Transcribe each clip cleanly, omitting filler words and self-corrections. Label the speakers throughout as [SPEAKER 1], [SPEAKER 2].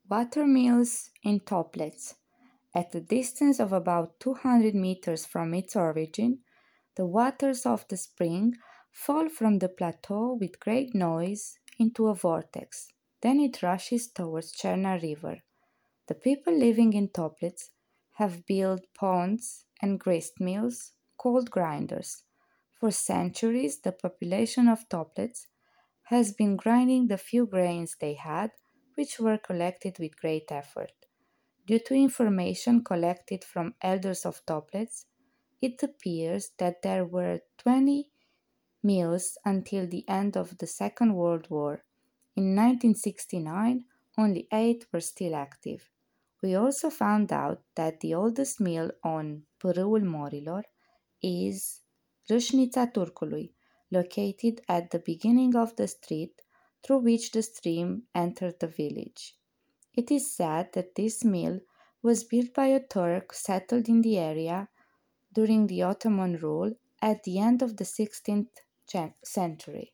[SPEAKER 1] Watermills in Toplitz. At a distance of about 200 meters from its origin, the waters of the spring fall from the plateau with great noise into a vortex. Then it rushes towards Cherna River. The people living in Toplitz have built ponds and grist mills called grinders. For centuries, the population of Toplitz has been grinding the few grains they had, which were collected with great effort. Due to information collected from elders of Toplitz, it appears that there were 20 mills until the end of the Second World War. In 1969, only 8 were still active. We also found out that the oldest mill on Pârâul Morilor is Râșnița Turcului, located at the beginning of the street through which the stream entered the village. It is said that this mill was built by a Turk settled in the area during the Ottoman rule at the end of the 16th century.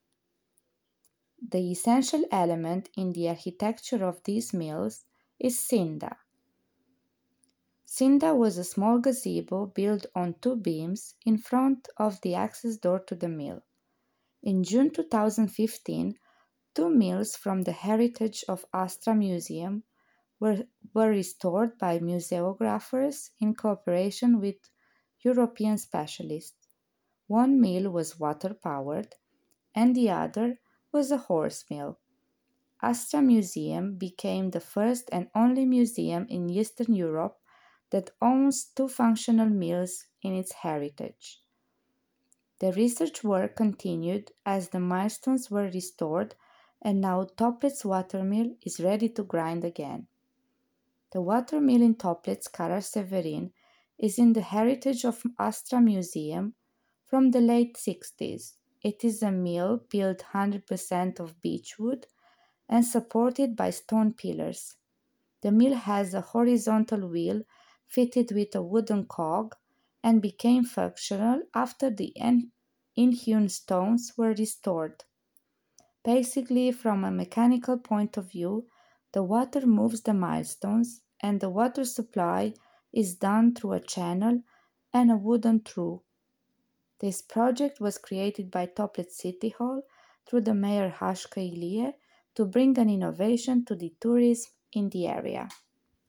[SPEAKER 1] The essential element in the architecture of these mills is Sinda. Sinda was a small gazebo built on 2 beams in front of the access door to the mill. In June 2015, 2 mills from the Heritage of Astra Museum were restored by museographers in cooperation with European specialists. One mill was water-powered and the other was a horse mill. Astra Museum became the first and only museum in Eastern Europe that owns 2 functional mills in its heritage. The research work continued as the milestones were restored, and now Toplitz Watermill is ready to grind again. The watermill in Toplitz, Karaseverin, is in the Heritage of Astra Museum from the late 60s. It is a mill built 100% of beechwood and supported by stone pillars. The mill has a horizontal wheel fitted with a wooden cog and became functional after the inhewn stones were restored. Basically, from a mechanical point of view, the water moves the milestones and the water supply is done through a channel and a wooden trough. This project was created by Toplitz City Hall through the mayor Hașcă Ilie to bring an innovation to the tourism in the area.